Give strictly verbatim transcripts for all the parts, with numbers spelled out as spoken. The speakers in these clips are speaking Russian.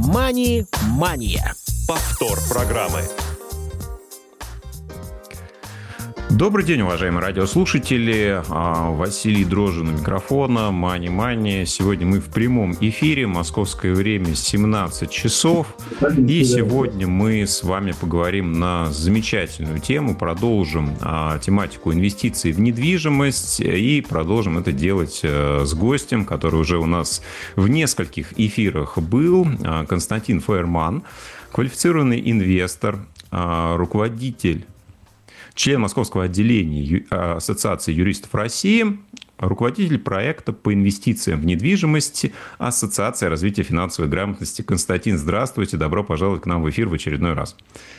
«Мани-мания». Повтор программы. Добрый день, уважаемые радиослушатели. Василий Дрожжин у микрофона. Мани-мания. Сегодня мы в прямом эфире. Московское время семнадцать часов. И сегодня мы с вами поговорим на замечательную тему. Продолжим тематику инвестиций в недвижимость. И продолжим это делать с гостем, который уже у нас в нескольких эфирах был. Константин Фейерман. Квалифицированный инвестор, руководитель, член Московского отделения Ассоциации юристов России, руководитель проекта по инвестициям в недвижимость Ассоциации развития финансовой грамотности. Константин, здравствуйте, добро пожаловать к нам в эфир в очередной раз.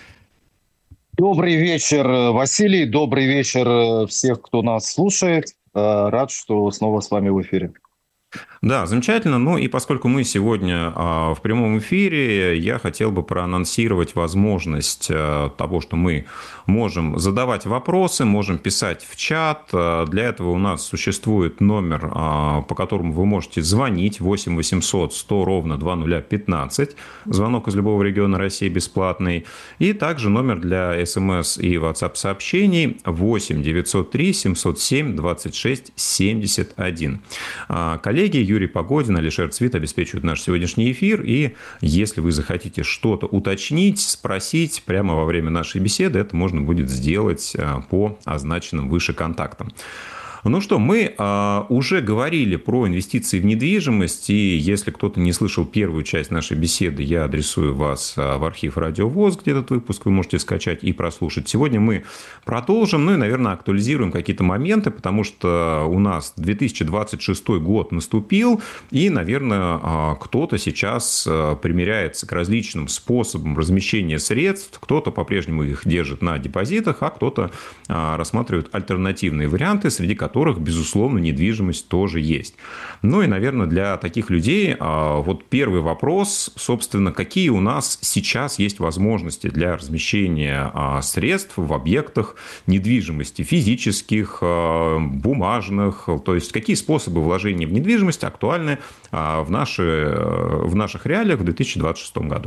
Добрый вечер, Василий, добрый вечер всех, кто нас слушает. Рад, что снова с вами в эфире. Да, замечательно. Ну и поскольку мы сегодня в прямом эфире, я хотел бы проанонсировать возможность того, что мы можем задавать вопросы, можем писать в чат. Для этого у нас существует номер, по которому вы можете звонить, восемь восемьсот сто ровно двадцать ноль пятнадцать. Звонок из любого региона России бесплатный. И также номер для СМС и WhatsApp сообщений восемь девятьсот три семьсот семь двадцать шесть семьдесят один. Коллеги Юрий Погодин, Алишер Цвит обеспечивают наш сегодняшний эфир. И если вы захотите что-то уточнить, спросить прямо во время нашей беседы, это можно будет сделать по означенным выше контактам. Ну что, мы а, уже говорили про инвестиции в недвижимость, и если кто-то не слышал первую часть нашей беседы, я адресую вас а, в архив Радио ВОС, где этот выпуск вы можете скачать и прослушать. Сегодня мы продолжим, ну и, наверное, актуализируем какие-то моменты, потому что у нас две тысячи двадцать шестой год наступил, и, наверное, а, кто-то сейчас а, примеряется к различным способам размещения средств, кто-то по-прежнему их держит на депозитах, а кто-то а, рассматривает альтернативные варианты, среди которых которых, безусловно, недвижимость тоже есть. Ну и, наверное, для таких людей вот первый вопрос, собственно, какие у нас сейчас есть возможности для размещения средств в объектах недвижимости, физических, бумажных, то есть какие способы вложения в недвижимость актуальны в, наши, в наших реалиях в две тысячи двадцать шестом году?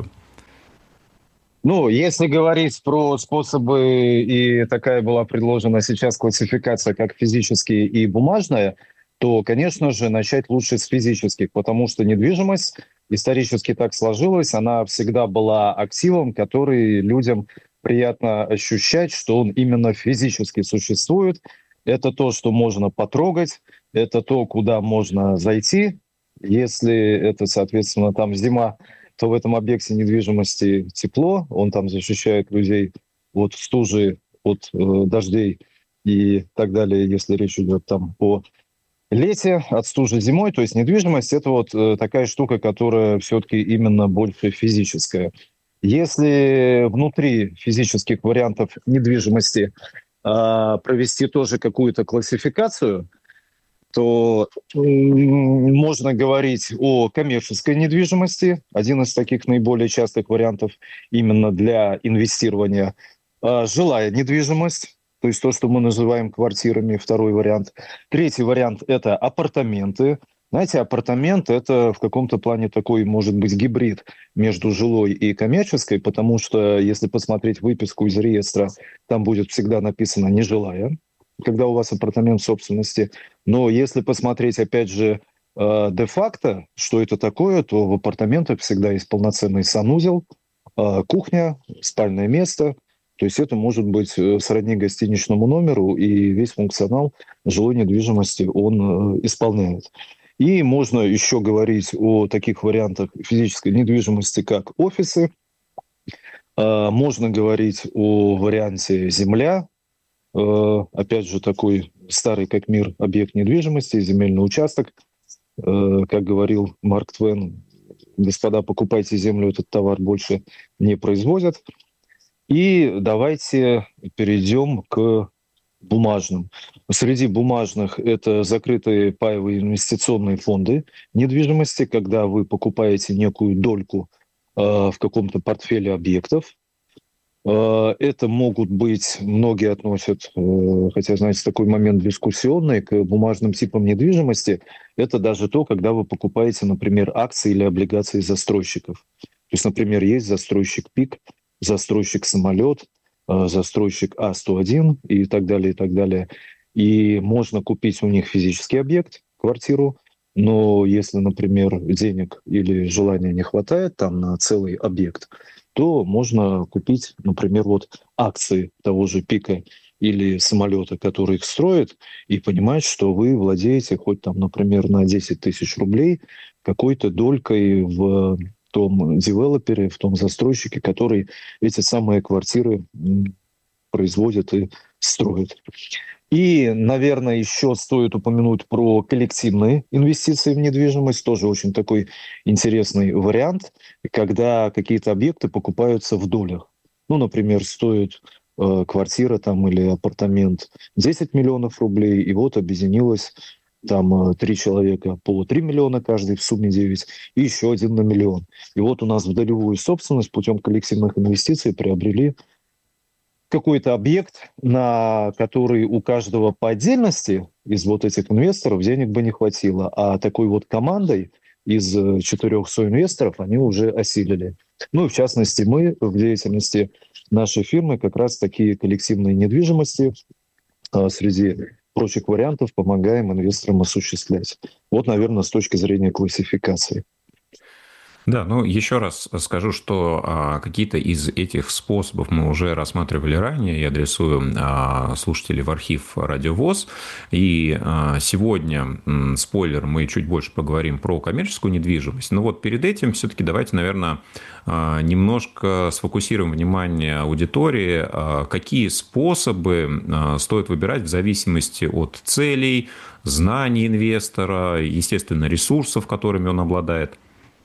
Ну, если говорить про способы, и такая была предложена сейчас классификация, как физические и бумажная, то, конечно же, начать лучше с физических, потому что недвижимость исторически так сложилась, она всегда была активом, который людям приятно ощущать, что он именно физически существует. Это то, что можно потрогать, это то, куда можно зайти, если это, соответственно, там зима, то в этом объекте недвижимости тепло, он там защищает людей от стужи, от э, дождей и так далее, если речь идет там о лете, от стужи зимой. То есть недвижимость — это вот э, такая штука, которая все-таки именно больше физическая. Если внутри физических вариантов недвижимости э, провести тоже какую-то классификацию, то можно говорить о коммерческой недвижимости. Один из таких наиболее частых вариантов именно для инвестирования. Жилая недвижимость, то есть то, что мы называем квартирами, второй вариант. Третий вариант – это апартаменты. Знаете, апартамент – это в каком-то плане такой, может быть, гибрид между жилой и коммерческой, потому что, если посмотреть выписку из реестра, там будет всегда написано «нежилая», когда у вас апартамент в собственности. Но если посмотреть, опять же, э, де-факто, что это такое, то в апартаментах всегда есть полноценный санузел, э, кухня, спальное место. То есть это может быть сродни гостиничному номеру, и весь функционал жилой недвижимости он э, исполняет. И можно еще говорить о таких вариантах физической недвижимости, как офисы. Э, можно говорить о варианте земля. Опять же, такой старый как мир объект недвижимости, земельный участок. Как говорил Марк Твен, господа, покупайте землю, этот товар больше не производят. И давайте перейдем к бумажным. Среди бумажных это закрытые паевые инвестиционные фонды недвижимости, когда вы покупаете некую дольку в каком-то портфеле объектов. Это могут быть, многие относят, хотя, знаете, такой момент дискуссионный, к бумажным типам недвижимости. Это даже то, когда вы покупаете, например, акции или облигации застройщиков. есть, например, есть застройщик ПИК, застройщик самолет, э, застройщик А сто один и так далее, и так далее. И можно купить у них физический объект, квартиру, но если, например, денег или желания не хватает там на целый объект, то можно купить, например, вот акции того же ПИКа или самолета, который их строит, и понимать, что вы владеете хоть там, например, на десять тысяч рублей какой-то долькой в том девелопере, в том застройщике, который эти самые квартиры м, производит и строит. И, наверное, еще стоит упомянуть про коллективные инвестиции в недвижимость. Тоже очень такой интересный вариант, когда какие-то объекты покупаются в долях. Ну, например, стоит э, квартира там или апартамент десять миллионов рублей, и вот объединилось там э, три человека по три миллиона каждый, в сумме девять, и еще один на миллион. И вот у нас в долевую собственность путем коллективных инвестиций приобрели какой-то объект, на который у каждого по отдельности из вот этих инвесторов денег бы не хватило, а такой вот командой из э, четырех соинвесторов они уже осилили. Ну и в частности мы в деятельности нашей фирмы как раз такие коллективные недвижимости э, среди прочих вариантов помогаем инвесторам осуществлять. Вот, наверное, с точки зрения классификации. Да, ну еще раз скажу, что а, какие-то из этих способов мы уже рассматривали ранее. Я адресую а, слушателей в архив Радио ВОС. И а, сегодня, м, спойлер, мы чуть больше поговорим про коммерческую недвижимость. Но вот перед этим все-таки давайте, наверное, а, немножко сфокусируем внимание аудитории. А, какие способы а, стоит выбирать в зависимости от целей, знаний инвестора, естественно, ресурсов, которыми он обладает.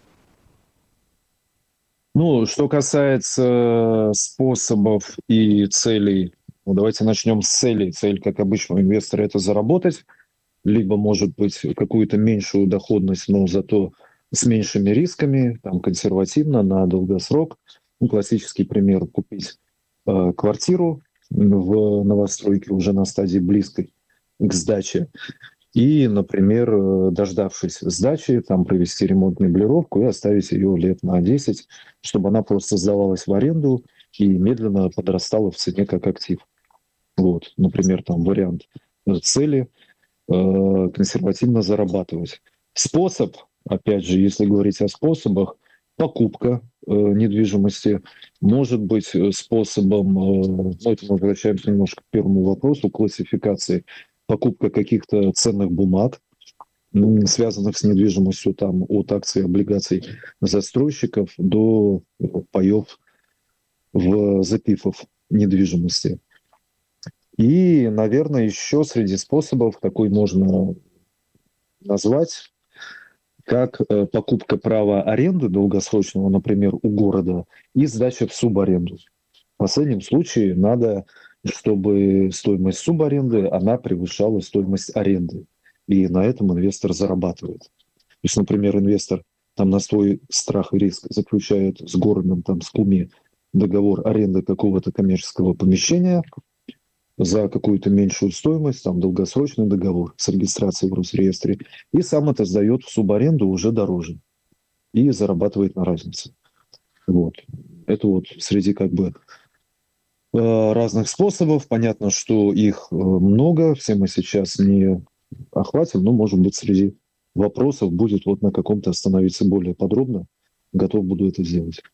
Ну, что касается способов и целей, ну, давайте начнем с целей. Цель, как обычно, у инвестора – это заработать, либо, может быть, какую-то меньшую доходность, но зато с меньшими рисками, там, консервативно, на долгосрок. Ну, классический пример – купить э, квартиру в новостройке уже на стадии близкой к сдаче. И, например, э, дождавшись сдачи, там провести ремонт, меблировку и оставить ее лет на десять, чтобы она просто сдавалась в аренду и медленно подрастала в цене как актив. Вот, например, там вариант э, цели э, консервативно зарабатывать. Способ, опять же, если говорить о способах, покупка э, недвижимости может быть э, способом, э, ну, это мы возвращаемся немножко к первому вопросу, классификации, покупка каких-то ценных бумаг, м, связанных с недвижимостью, там, от акций, облигаций застройщиков до э, паев в запифов недвижимости. И, наверное, еще среди способов такой можно назвать, как э, покупка права аренды долгосрочного, например, у города, и сдача в субаренду. В последнем случае надо, чтобы стоимость субаренды, она превышала стоимость аренды. И на этом инвестор зарабатывает. То есть, например, инвестор там на свой страх и риск заключает с городом, там, с КУМИ договор аренды какого-то коммерческого помещения за какую-то меньшую стоимость, там, долгосрочный договор с регистрацией в Росреестре, и сам это сдает в субаренду уже дороже и зарабатывает на разнице. Вот. Это вот среди как бы э, разных способов. Понятно, что их э, много, все мы сейчас не охватим, но, может быть, среди вопросов будет вот на каком-то остановиться более подробно. Готов буду это сделать.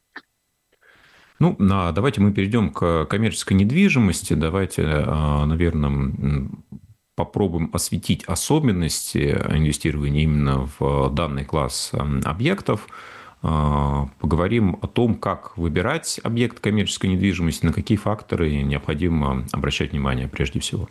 Ну, а давайте мы перейдем к коммерческой недвижимости. Давайте, наверное, попробуем осветить особенности инвестирования именно в данный класс объектов. Поговорим о том, как выбирать объект коммерческой недвижимости, на какие факторы необходимо обращать внимание прежде всего.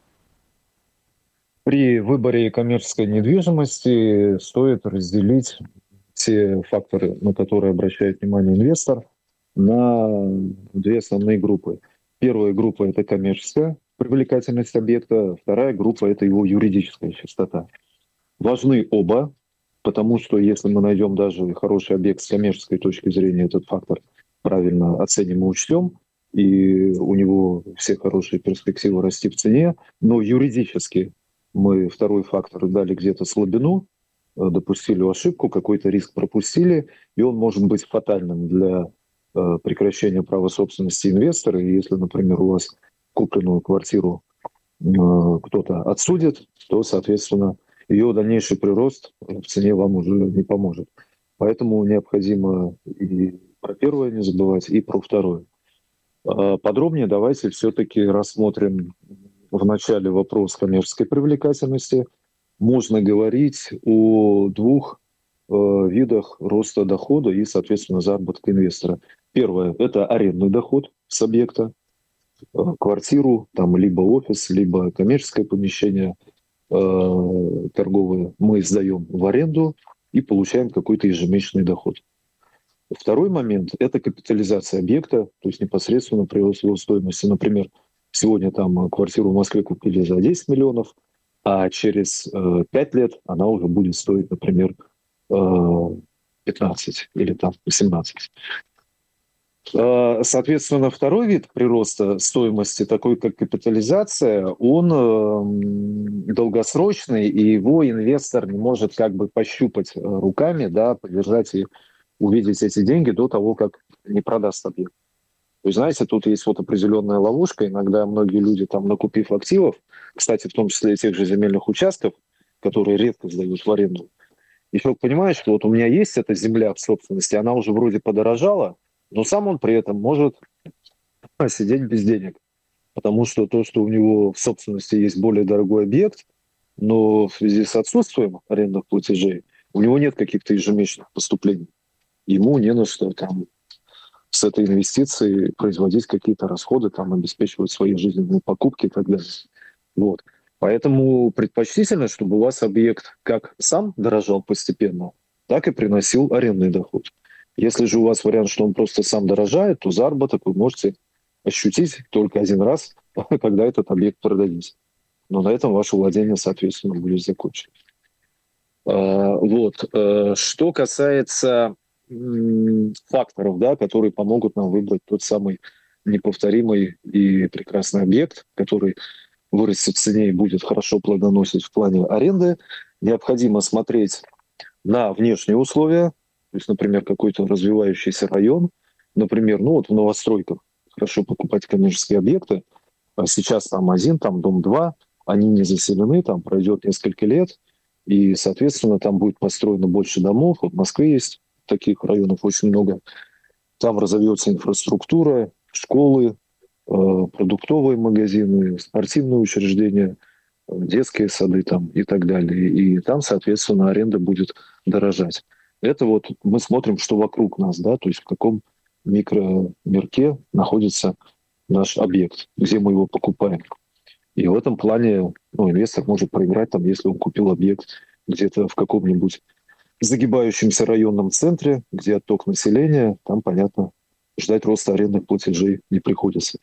При выборе коммерческой недвижимости стоит разделить те факторы, на которые обращает внимание инвестор, на две основные группы. Первая группа – это коммерческая привлекательность объекта, вторая группа – это его юридическая чистота. Важны оба, потому что если мы найдем даже хороший объект с коммерческой точки зрения, этот фактор правильно оценим и учтем, и у него все хорошие перспективы расти в цене, но юридически мы второй фактор дали где-то слабину, допустили ошибку, какой-то риск пропустили, и он может быть фатальным для э, прекращения права собственности инвестора. И если, например, у вас купленную квартиру э, кто-то отсудит, то, соответственно, ее дальнейший прирост в цене вам уже не поможет. Поэтому необходимо и про первое не забывать, и про второе. Э, подробнее давайте все-таки рассмотрим в начале вопрос коммерческой привлекательности. Можно говорить о двух э, видах роста дохода и, соответственно, заработка инвестора. Первое – это арендный доход с объекта, э, квартиру, там, либо офис, либо коммерческое помещение э, торговое мы сдаем в аренду и получаем какой-то ежемесячный доход. Второй момент – это капитализация объекта, то есть непосредственно прирост его стоимости. Например, сегодня там квартиру в Москве купили за десять миллионов, а через э, пять лет она уже будет стоить, например, э, пятнадцать или там семнадцать. Э, соответственно, второй вид прироста стоимости, такой как капитализация, он э, долгосрочный, и его инвестор не может как бы пощупать руками, да, подержать и увидеть эти деньги до того, как не продаст объект. Вы знаете, тут есть вот определенная ловушка. Иногда многие люди, там, накупив активов, кстати, в том числе и тех же земельных участков, которые редко сдают в аренду, и человек понимает, что вот у меня есть эта земля в собственности, она уже вроде подорожала, но сам он при этом может сидеть без денег. Потому что то, что у него в собственности есть более дорогой объект, но в связи с отсутствием арендных платежей у него нет каких-то ежемесячных поступлений. Ему не на что там с этой инвестицией производить какие-то расходы, там, обеспечивать свои жизненные покупки и так далее. Вот. Поэтому предпочтительно, чтобы у вас объект как сам дорожал постепенно, так и приносил арендный доход. Если же у вас вариант, что он просто сам дорожает, то заработок вы можете ощутить только один раз, когда этот объект продадите. Но на этом ваше владение, соответственно, будет закончено. Вот. Что касается факторов, да, которые помогут нам выбрать тот самый неповторимый и прекрасный объект, который вырастет в цене и будет хорошо плодоносить в плане аренды, необходимо смотреть на внешние условия, то есть, например, какой-то развивающийся район, например, ну вот в новостройках хорошо покупать коммерческие объекты, а сейчас там один, там дом два, они не заселены, там пройдет несколько лет, и, соответственно, там будет построено больше домов. Вот в Москве есть таких районов очень много. Там разовьется инфраструктура, школы, продуктовые магазины, спортивные учреждения, детские сады там и так далее. И там, соответственно, аренда будет дорожать. Это вот мы смотрим, что вокруг нас, да, то есть в каком микромирке находится наш объект, где мы его покупаем. И в этом плане, ну, инвестор может проиграть, там, если он купил объект где-то в каком-нибудь загибающемся районном центре, где отток населения, там, понятно, ждать роста арендных платежей не приходится.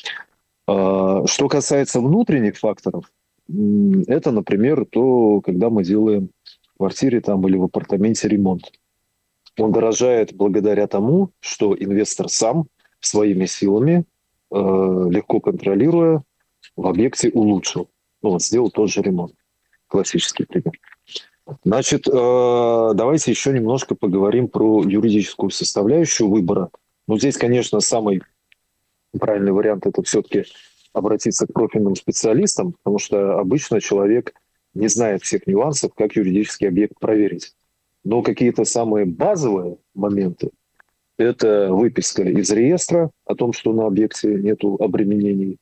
Что касается внутренних факторов, это, например, то, когда мы делаем в квартире там, или в апартаменте ремонт. Он дорожает благодаря тому, что инвестор сам своими силами, легко контролируя, в объекте улучшил. Ну, вот сделал тот же ремонт. Классический пример. Значит, давайте еще немножко поговорим про юридическую составляющую выбора. Ну, здесь, конечно, самый правильный вариант – это все-таки обратиться к профильным специалистам, потому что обычно человек не знает всех нюансов, как юридический объект проверить. Но какие-то самые базовые моменты – это выписка из реестра о том, что на объекте нет обременений,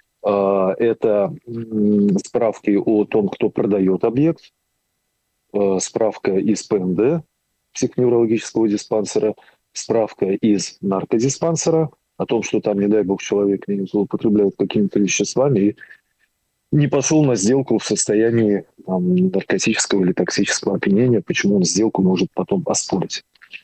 это справки о том, кто продает объект, справка из П Н Д, психоневрологического диспансера, справка из наркодиспансера о том, что там, не дай бог, человек не злоупотребляет какими-то веществами и не пошел на сделку в состоянии там, наркотического или токсического опьянения, почему он сделку может потом оспорить.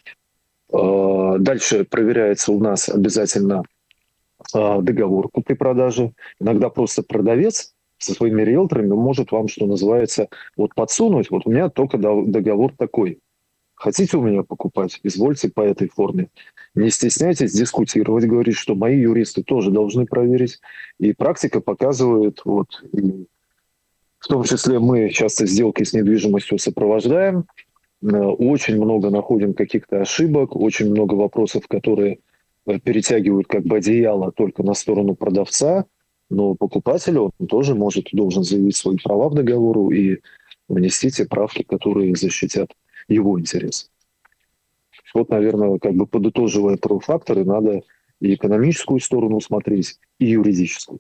Дальше проверяется у нас обязательно договор купли-продажи. Иногда просто продавец со своими риэлторами может вам, что называется, вот подсунуть. Вот у меня только договор такой. Хотите у меня покупать? Извольте по этой форме. Не стесняйтесь дискутировать, говорить, что мои юристы тоже должны проверить. И практика показывает, вот, В том числе мы часто сделки с недвижимостью сопровождаем. Очень много находим каких-то ошибок, очень много вопросов, которые перетягивают как бы одеяло только на сторону продавца, но покупатель, он тоже может, должен заявить свои права в договору и внести те правки, которые защитят его интерес. Вот, наверное, как бы подытоживая про факторы, надо и экономическую сторону смотреть, и юридическую.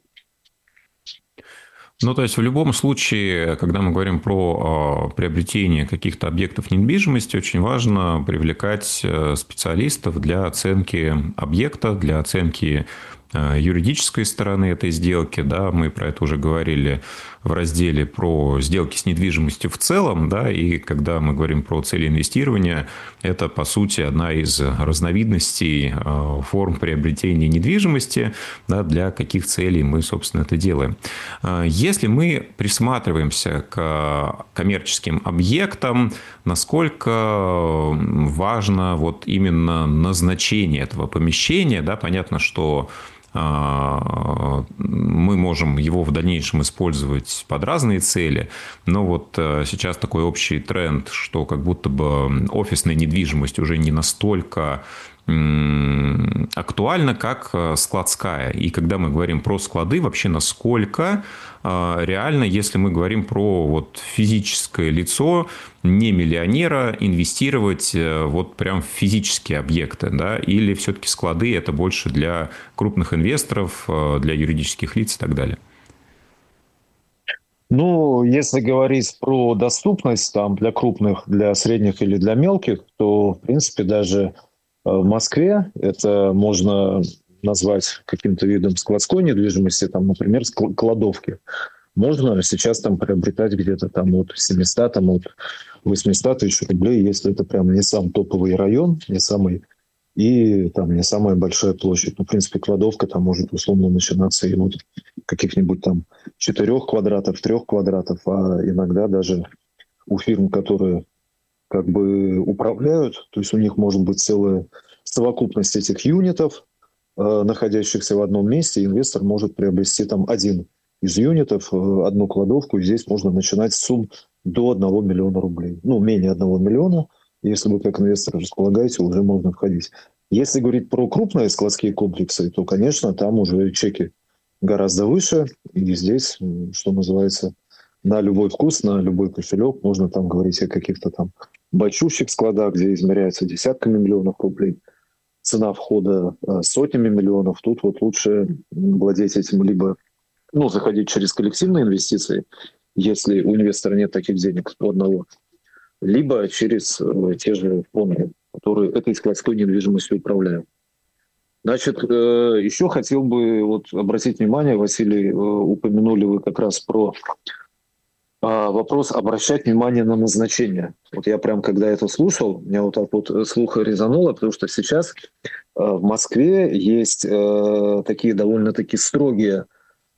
Ну, то есть, в любом случае, когда мы говорим про э, приобретение каких-то объектов недвижимости, очень важно привлекать э, специалистов для оценки объекта, для оценки э, юридической стороны этой сделки. Да, мы про это уже говорили в разделе про сделки с недвижимостью в целом. Да, и когда мы говорим про цели инвестирования, это, по сути, одна из разновидностей э, форм приобретения недвижимости, да, для каких целей мы, собственно, это делаем. Если мы присматриваемся к коммерческим объектам, насколько важно вот именно назначение этого помещения, да, понятно, что мы можем его в дальнейшем использовать под разные цели, но вот сейчас такой общий тренд, что как будто бы офисная недвижимость уже не настолько актуальна, как складская. И когда мы говорим про склады, вообще насколько реально, если мы говорим про вот физическое лицо, не миллионера, инвестировать вот прям в физические объекты, да, или все-таки склады это больше для крупных инвесторов, для юридических лиц и так далее? Ну, если говорить про доступность там, для крупных, для средних или для мелких, то, в принципе, даже в Москве это можно назвать каким-то видом складской недвижимости, там, например, кладовки. Можно сейчас там приобретать где-то там от семисот, там от восьмисот тысяч рублей, если это прям не сам топовый район, не самый, и там не самая большая площадь. Ну, в принципе, кладовка там может условно начинаться и вот каких-нибудь там четырех квадратов, трех квадратов, а иногда даже у фирм, которые как бы управляют, то есть у них может быть целая совокупность этих юнитов, э, находящихся в одном месте, инвестор может приобрести там один из юнитов, э, одну кладовку, и здесь можно начинать с сумм до одного миллиона рублей. Ну, менее одного миллиона, если вы как инвестор располагаете, уже можно входить. Если говорить про крупные складские комплексы, то, конечно, там уже чеки гораздо выше, и здесь, что называется, на любой вкус, на любой кошелек можно там говорить о каких-то там большущих складах, где измеряются десятками миллионов рублей, цена входа сотнями миллионов. Тут вот лучше владеть этим либо, ну, заходить через коллективные инвестиции, если у инвестора нет таких денег у одного, либо через э, те же фонды, которые этой складской недвижимостью управляют. Значит, э, еще хотел бы вот обратить внимание, Василий, э, упомянули вы как раз про вопрос обращать внимание на назначение. Вот я прям, когда это слушал, меня вот так вот слух резануло, потому что сейчас э, в Москве есть э, такие довольно-таки строгие, э,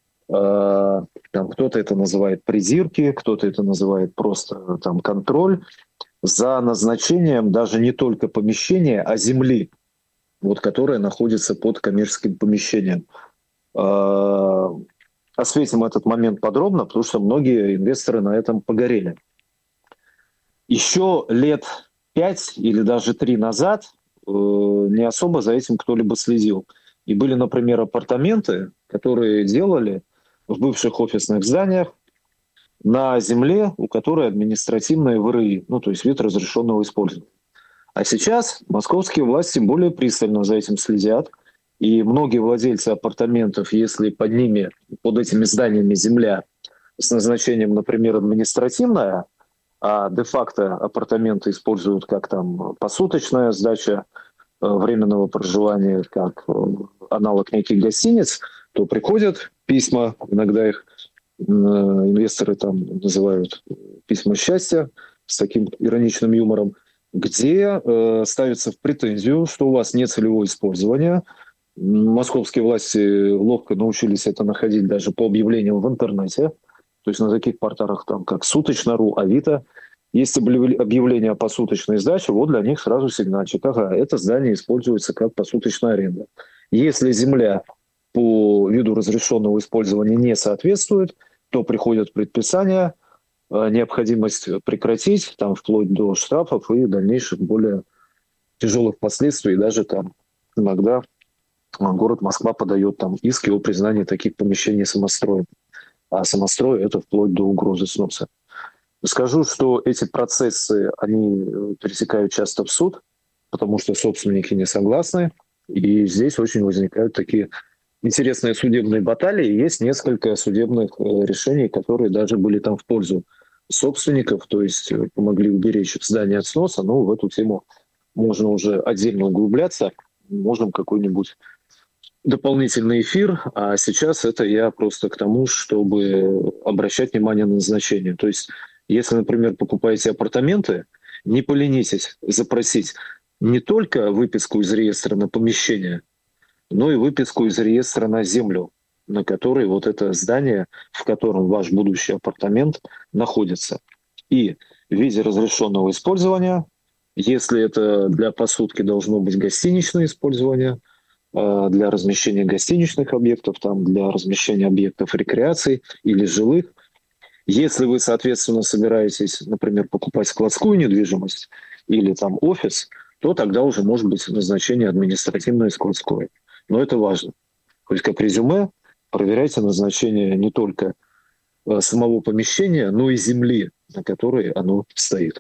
там кто-то это называет придирки, кто-то это называет просто там контроль за назначением даже не только помещения, а земли, вот, которая находится под коммерческим помещением. Э, Осветим этот момент подробно, потому что многие инвесторы на этом погорели. Еще лет пять или даже три назад э, не особо за этим кто-либо следил. И были, например, апартаменты, которые делали в бывших офисных зданиях на земле, у которой административная ВРИ, ну то есть вид разрешенного использования. А сейчас московские власти более пристально за этим следят. И многие владельцы апартаментов, если под ними, под этими зданиями земля с назначением, например, административная, а де-факто апартаменты используют как там посуточная сдача э, временного проживания, как э, аналог неких гостиниц, то приходят письма, иногда их э, инвесторы там называют письма счастья с таким ироничным юмором, где э, ставится в претензию, что у вас нет целевого использования. Московские власти ловко научились это находить даже по объявлениям в интернете. То есть на таких порталах, там, как Суточно.ру, Авито, есть объявление о посуточной сдаче, вот для них сразу сигнальчик. Ага, это здание используется как посуточная аренда. Если земля по виду разрешенного использования не соответствует, то приходят предписания, необходимость прекратить, там, вплоть до штрафов и дальнейших более тяжелых последствий. Даже там иногда город Москва подает там иски о признании таких помещений самостроем. А самострой – это вплоть до угрозы сноса. Скажу, что эти процессы, они пересекают часто в суд, потому что собственники не согласны. И здесь очень возникают такие интересные судебные баталии. Есть несколько судебных решений, которые даже были там в пользу собственников, то есть помогли уберечь здание от сноса. Но в эту тему можно уже отдельно углубляться. Можем какой-нибудь дополнительный эфир, а сейчас это я просто к тому, чтобы обращать внимание на назначение. То есть, если, например, покупаете апартаменты, не поленитесь запросить не только выписку из реестра на помещение, но и выписку из реестра на землю, на которой вот это здание, в котором ваш будущий апартамент находится. И в виде разрешенного использования, если это для посудки должно быть гостиничное использование, для размещения гостиничных объектов, там, для размещения объектов рекреации или жилых. Если вы, соответственно, собираетесь, например, покупать складскую недвижимость или там офис, то тогда уже может быть назначение административное складское. Но это важно. То есть как резюме проверяйте назначение не только самого помещения, но и земли, на которой оно стоит.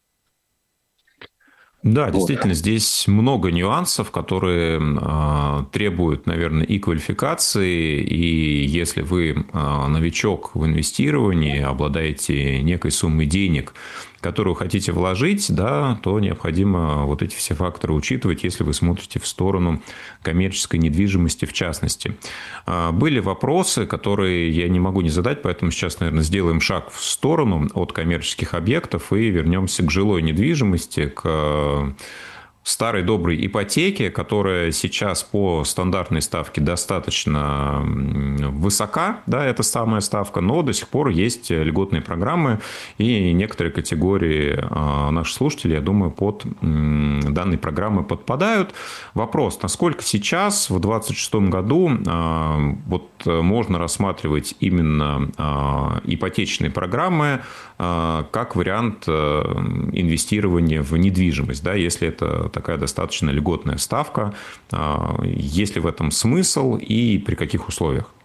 Да, вот. Действительно, здесь много нюансов, которые э, требуют, наверное, и квалификации, и если вы э, новичок в инвестировании, обладаете некой суммой денег, которую хотите вложить, да, то необходимо вот эти все факторы учитывать, если вы смотрите в сторону коммерческой недвижимости в частности. Были вопросы, которые я не могу не задать, поэтому сейчас, наверное, сделаем шаг в сторону от коммерческих объектов и вернемся к жилой недвижимости, к старой доброй ипотеке, которая сейчас по стандартной ставке достаточно высока, да, это самая ставка, но до сих пор есть льготные программы, и некоторые категории наших слушателей, я думаю, под данные программы подпадают. Вопрос, насколько сейчас, в двадцать шестом году, вот можно рассматривать именно ипотечные программы как вариант инвестирования в недвижимость, да, если это такая достаточно льготная ставка, есть ли в этом смысл и при каких условиях?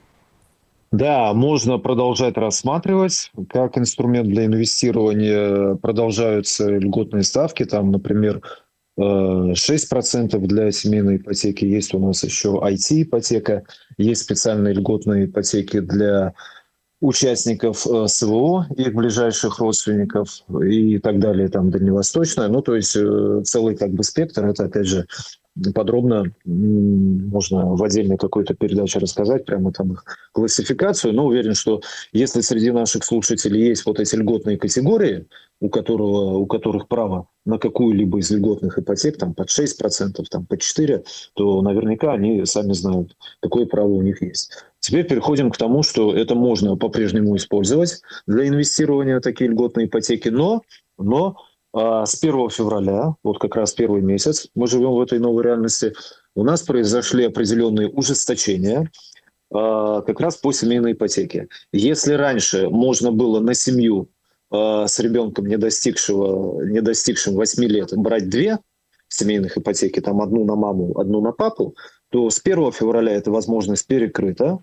Да, можно продолжать рассматривать. Как инструмент для инвестирования продолжаются льготные ставки. Там, например, шесть процентов для семейной ипотеки. Есть у нас еще ай ти-ипотека. Есть специальные льготные ипотеки для участников СВО, их ближайших родственников и так далее, там, дальневосточная. Ну, то есть целый как бы спектр. Это, опять же, подробно можно в отдельной какой-то передаче рассказать, прямо там их классификацию. Но уверен, что если среди наших слушателей есть вот эти льготные категории, у, которого, у которых право на какую-либо из льготных ипотек, там, под шесть процентов, там, под четыре процента, то наверняка они сами знают, какое право у них есть. Теперь переходим к тому, что это можно по-прежнему использовать для инвестирования в такие льготные ипотеки, но, но а, с первого февраля, вот как раз первый месяц, мы живем в этой новой реальности, у нас произошли определенные ужесточения а, как раз по семейной ипотеке. Если раньше можно было на семью а, с ребенком, не достигшего, не достигшим восьми лет, брать две семейных ипотеки, там одну на маму, одну на папу, то с первого февраля эта возможность перекрыта.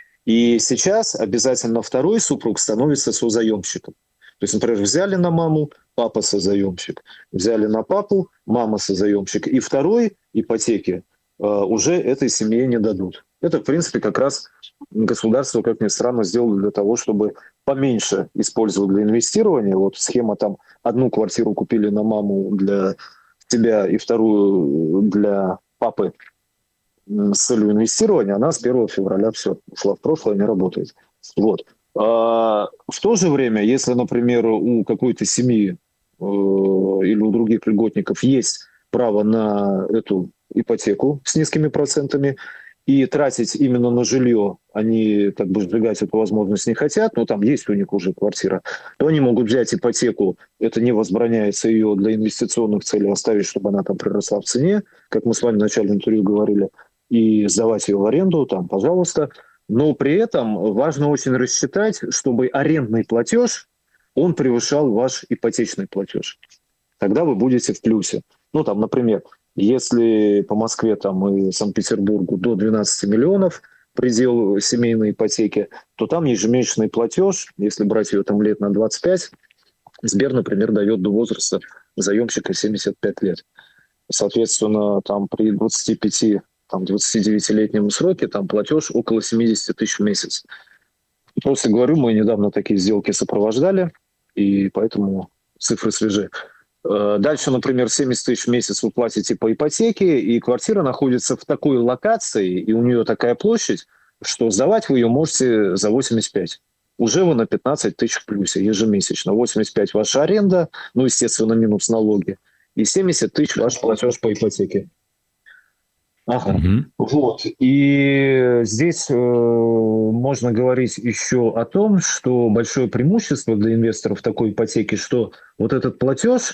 И сейчас обязательно второй супруг становится созаемщиком. То есть, например, взяли на маму, папа созаемщик. Взяли на папу, мама созаемщик. И второй ипотеки э, уже этой семье не дадут. Это, в принципе, как раз государство, как ни странно, сделало для того, чтобы поменьше использовать для инвестирования. Вот схема там: одну квартиру купили на маму для себя и вторую для папы с целью инвестирования, она с первого февраля все ушла в прошлое, не работает. Вот. А в то же время, если, например, у какой-то семьи э, или у других льготников есть право на эту ипотеку с низкими процентами, и тратить именно на жилье они как бы сдвигать эту возможность не хотят, но там есть у них уже квартира, то они могут взять ипотеку, это не возбраняется ее для инвестиционных целей оставить, чтобы она там приросла в цене, как мы с вами в начале интервью говорили, и сдавать ее в аренду, там, пожалуйста. Но при этом важно очень рассчитать, чтобы арендный платеж, он превышал ваш ипотечный платеж. Тогда вы будете в плюсе. Ну, там, например, если по Москве там, и Санкт-Петербургу до двенадцати миллионов предел семейной ипотеки, то там ежемесячный платеж, если брать ее там лет на двадцать пять, Сбер, например, дает до возраста заемщика семьдесят пять лет. Соответственно, там при двадцати пяти, там, двадцатидевятилетнем сроке там платеж около семьдесят тысяч в месяц. Просто говорю, мы недавно такие сделки сопровождали, и поэтому цифры свежи. Дальше, например, семьдесят тысяч в месяц вы платите по ипотеке, и квартира находится в такой локации, и у нее такая площадь, что сдавать вы ее можете за восемьдесят пять. Уже вы на пятнадцать тысяч в плюсе ежемесячно. восемьдесят пять ваша аренда, ну, естественно, минус налоги, и семьдесят тысяч ваш платеж по ипотеке. Ага. Угу. Вот. И здесь э, можно говорить еще о том, что большое преимущество для инвесторов такой ипотеки, что вот этот платеж,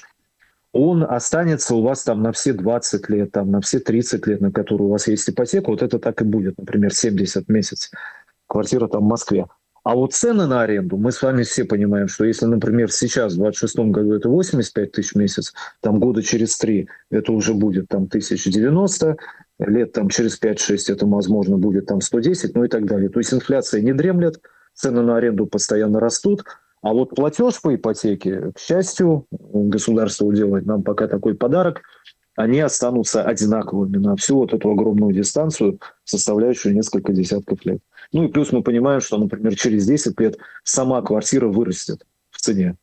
он останется у вас там на все двадцать лет, там, на все тридцать лет, на которые у вас есть ипотека. Вот это так и будет, например, семьдесят в месяц. Квартира там в Москве. А вот цены на аренду, мы с вами все понимаем, что если, например, сейчас, в двадцать шестом году, это восемьдесят пять тысяч в месяц, там года через три это уже будет там тысяча девяносто, лет там через пять-шесть это, возможно, будет там сто десять, ну и так далее. То есть инфляция не дремлет, цены на аренду постоянно растут, а вот платеж по ипотеке, к счастью, государство делает нам пока такой подарок, они останутся одинаковыми на всю вот эту огромную дистанцию, составляющую несколько десятков лет. Ну и плюс мы понимаем, что, например, через десять лет сама квартира вырастет в цене,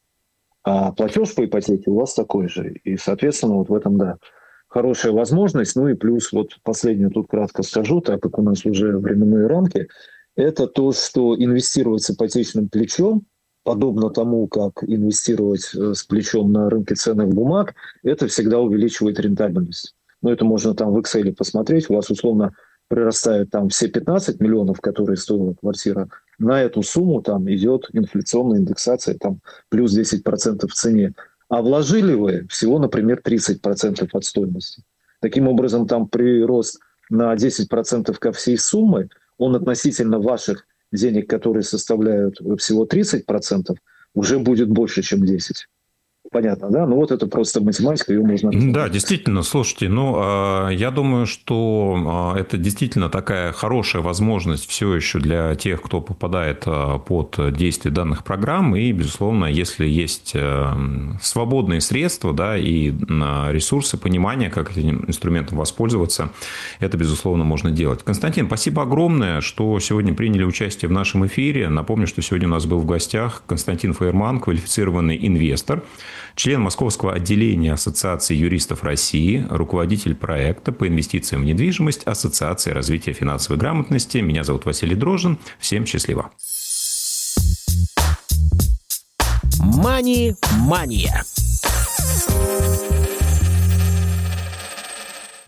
а платеж по ипотеке у вас такой же. И, соответственно, вот в этом, да, хорошая возможность. Ну и плюс, вот последнее тут кратко скажу, так как у нас уже временные рамки, это то, что инвестировать с ипотечным плечом, подобно тому, как инвестировать с плечом на рынке ценных бумаг, это всегда увеличивает рентабельность. Ну, это можно там в Excel посмотреть. У вас, условно, прирастает там все пятнадцать миллионов, которые стоила квартира. На эту сумму там идет инфляционная индексация, там плюс десять процентов в цене. А вложили вы всего, например, тридцать процентов от стоимости. Таким образом, там прирост на десять процентов ко всей суммы, он относительно ваших денег, которые составляют всего тридцать процентов, уже будет больше, чем десять процентов. Понятно, да? Ну, вот это просто математика, ее можно... Да, действительно, слушайте, ну, я думаю, что это действительно такая хорошая возможность все еще для тех, кто попадает под действие данных программ, и, безусловно, если есть свободные средства, да, и ресурсы, понимания, как этим инструментом воспользоваться, это, безусловно, можно делать. Константин, спасибо огромное, что сегодня приняли участие в нашем эфире. Напомню, что сегодня у нас был в гостях Константин Фаерман, квалифицированный инвестор, член Московского отделения Ассоциации юристов России, руководитель проекта по инвестициям в недвижимость Ассоциации развития финансовой грамотности. Меня зовут Василий Дрожжин. Всем счастливо. Мани-мания.